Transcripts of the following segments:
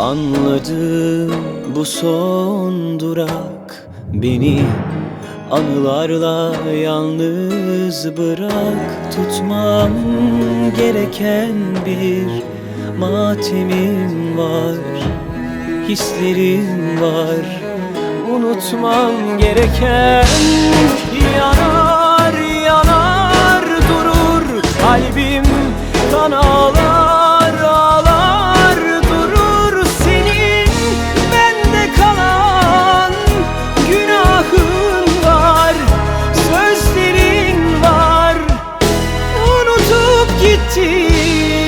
Anladım, bu son durak. Beni anılarla yalnız bırak. Tutmam gereken bir matemim var, hislerim var. Unutmam gereken, yanar yanar durur kalbim, kan ağlar ağlar durur. Senin bende kalan günahın var, sözlerin var, unutup gittin.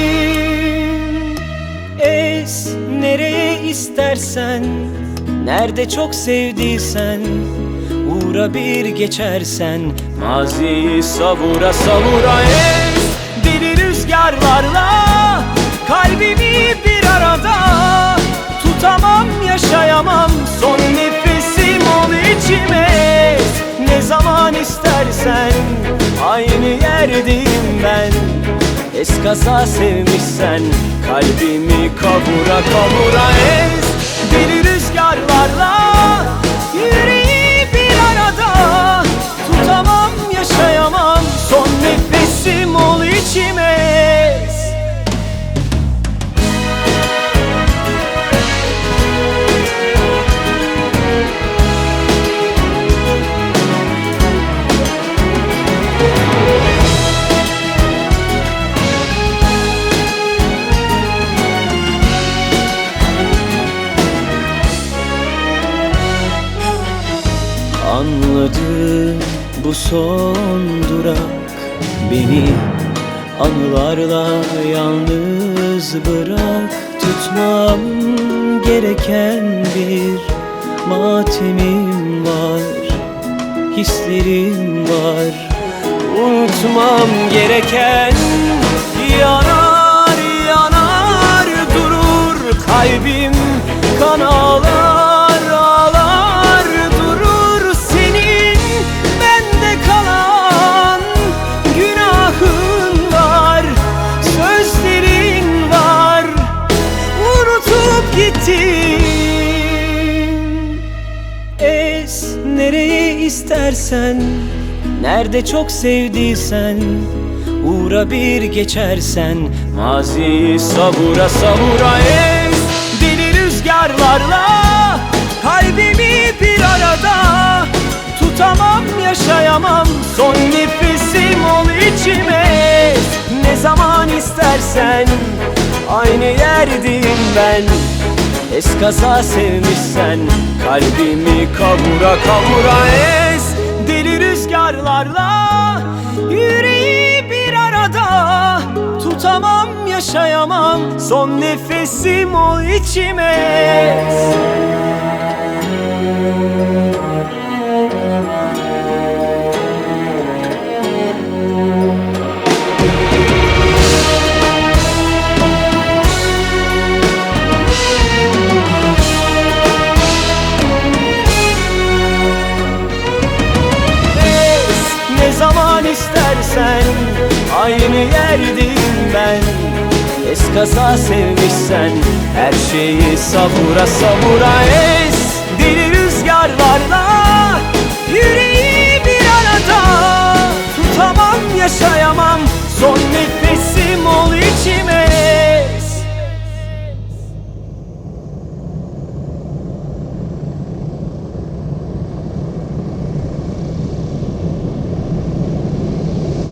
Es nereye istersen, nerede çok sevdiysen, uğra bir geçersen. Maziyi savura savura es deli rüzgarlarla kalbimi bir arada. Tutamam, yaşayamam, son nefesim ol içime. Ne zaman istersen aynı yerdeyim ben. Eskaza sevmişsen kalbimi kavura kavura es deli rüzgarlarla yüreği bir arada. Tutamam, yaşayamam, son nefesim ol içime. Anladım, bu son durak. Beni anılarla yalnız bırak. Tutmam gereken bir matemim var, hislerim var. Unutmam gereken, yanar yanar durur kalbim, kan ağlar ağlar durur. Senin bende kalan günahın var, sözlerin var, unutup gittin. Es nereye istersen, nerede çok sevdiysen, uğra bir geçersen. Maziyi savura savura es deli rüzgarlarla kalbimi bir arada. Tutamam, yaşayamam, son nefesim ol içime. Ne zaman istersen aynı yerdeyim ben. Eskaza sevmişsen kalbimi kavura kavura es deli rüzgarlarla yüreği bir arada. Tutamam, yaşayamam, son nefesim ol içime. Ne zaman istersen aynı yerdeyim ben. Eskaza sevmişsen her şeyi savura savura es deli rüzgarlarla yüreği